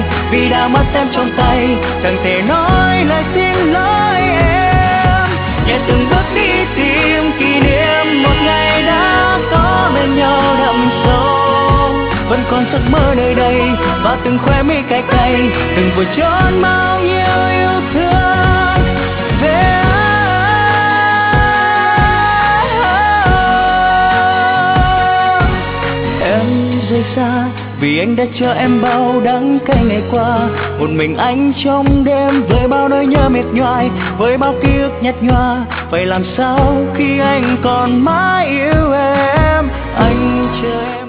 vì đã mất em trong tay, chẳng thể nói lời xin lỗi em. Nhẹ từng bước đi tìm kỷ niệm một ngày đã có bên nhau đậm sâu, vẫn còn giấc mơ nơi đây và từng khóe mi cay cay, từng vừa trốn bao nhiêu yêu thương về anh. Em rời xa vì anh đã cho em bao đắng cay ngày qua, một mình anh trong đêm với bao nỗi nhớ mệt nhoài, với bao ký ức nhạt nhòa. Vậy làm sao khi anh còn mãi yêu em, anh chờ em.